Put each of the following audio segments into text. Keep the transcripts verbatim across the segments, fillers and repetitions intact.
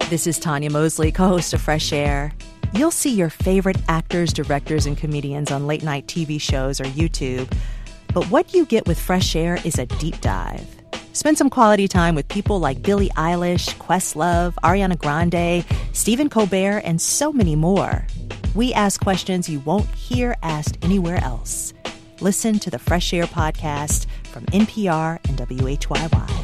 This is Tanya Mosley, co-host of Fresh Air. You'll see your favorite actors, directors, and comedians on late-night T V shows or YouTube. But what you get with Fresh Air is a deep dive. Spend some quality time with people like Billie Eilish, Questlove, Ariana Grande, Stephen Colbert, and so many more. We ask questions you won't hear asked anywhere else. Listen to the Fresh Air podcast from N P R and W H Y Y.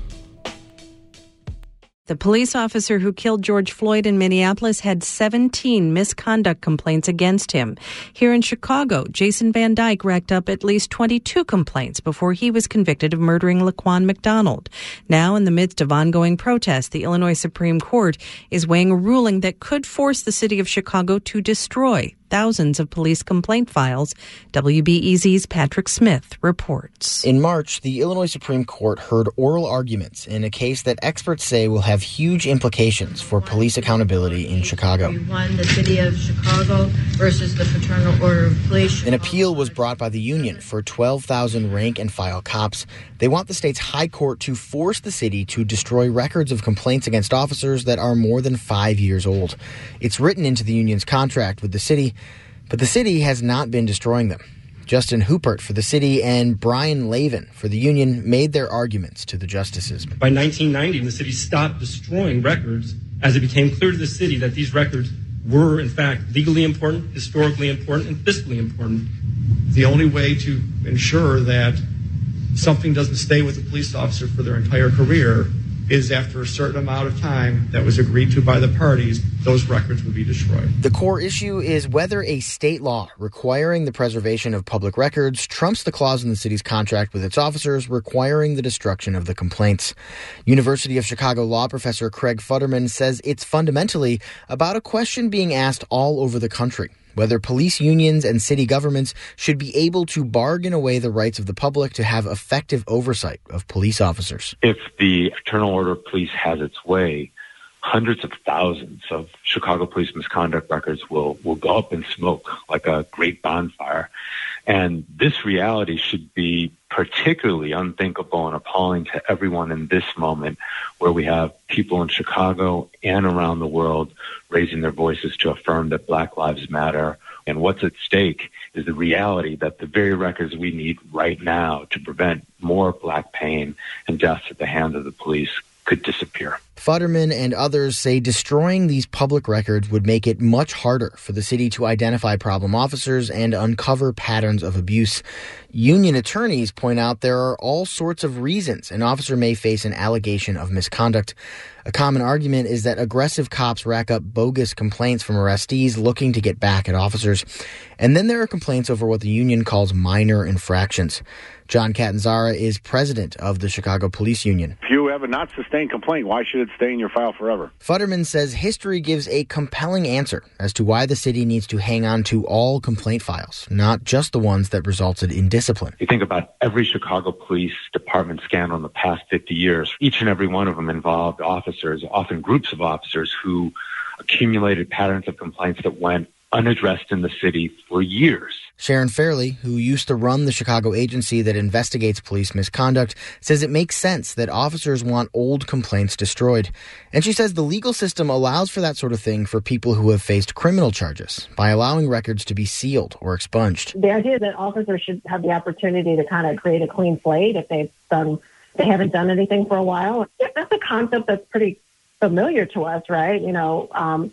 The police officer who killed George Floyd in Minneapolis had seventeen misconduct complaints against him. Here in Chicago, Jason Van Dyke racked up at least twenty-two complaints before he was convicted of murdering Laquan McDonald. Now, in the midst of ongoing protests, the Illinois Supreme Court is weighing a ruling that could force the city of Chicago to destroy thousands of police complaint files. W B E Z's Patrick Smith reports. In March, the Illinois Supreme Court heard oral arguments in a case that experts say will have huge implications for police accountability in Chicago. One, the city of Chicago versus the Fraternal Order of Police. An appeal was brought by the union for twelve thousand rank-and-file cops. They want the state's high court to force the city to destroy records of complaints against officers that are more than five years old. It's written into the union's contract with the city, but the city has not been destroying them. Justin Hoopert for the city and Brian Lavin for the union made their arguments to the justices. By nineteen ninety, the city stopped destroying records as it became clear to the city that these records were, in fact, legally important, historically important, and fiscally important. The only way to ensure that something doesn't stay with a police officer for their entire career is after a certain amount of time that was agreed to by the parties, those records would be destroyed. The core issue is whether a state law requiring the preservation of public records trumps the clause in the city's contract with its officers requiring the destruction of the complaints. University of Chicago law professor Craig Futterman says it's fundamentally about a question being asked all over the country: whether police unions and city governments should be able to bargain away the rights of the public to have effective oversight of police officers. If the Fraternal Order of Police has its way, hundreds of thousands of Chicago police misconduct records will, will go up in smoke like a great bonfire. And this reality should be particularly unthinkable and appalling to everyone in this moment, where we have people in Chicago and around the world raising their voices to affirm that Black Lives Matter. And what's at stake is the reality that the very records we need right now to prevent more Black pain and deaths at the hands of the police could disappear. Futterman and others say destroying these public records would make it much harder for the city to identify problem officers and uncover patterns of abuse. Union attorneys point out there are all sorts of reasons an officer may face an allegation of misconduct. A common argument is that aggressive cops rack up bogus complaints from arrestees looking to get back at officers. And then there are complaints over what the union calls minor infractions. John Catanzara is president of the Chicago Police Union. If you have a not sustained complaint, why should it stay in your file forever? Futterman says history gives a compelling answer as to why the city needs to hang on to all complaint files, not just the ones that resulted in discipline. You think about every Chicago Police Department scandal in the past fifty years. Each and every one of them involved officers, often groups of officers, who accumulated patterns of complaints that went unaddressed in the city for years. Sharon Fairley, who used to run the Chicago agency that investigates police misconduct, says it makes sense that officers want old complaints destroyed. And she says the legal system allows for that sort of thing for people who have faced criminal charges by allowing records to be sealed or expunged. The idea that officers should have the opportunity to kind of create a clean slate if they've done, they haven't done anything for a while, that's a concept that's pretty familiar to us, right? You know, um,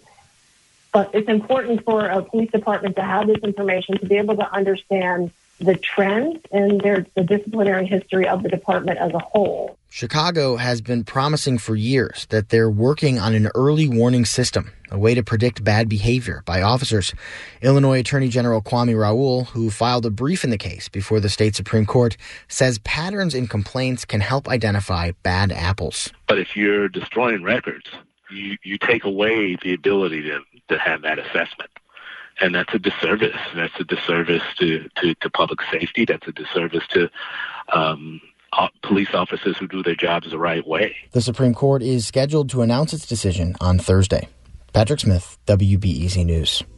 But it's important for a police department to have this information, to be able to understand the trends and their, the disciplinary history of the department as a whole. Chicago has been promising for years that they're working on an early warning system, a way to predict bad behavior by officers. Illinois Attorney General Kwame Raoul, who filed a brief in the case before the state Supreme Court, says patterns in complaints can help identify bad apples. But if you're destroying records, you, you take away the ability to to have that assessment. And that's a disservice. That's a disservice to, to, to public safety. That's a disservice to um, police officers who do their jobs the right way. The Supreme Court is scheduled to announce its decision on Thursday. Patrick Smith, W B E Z News.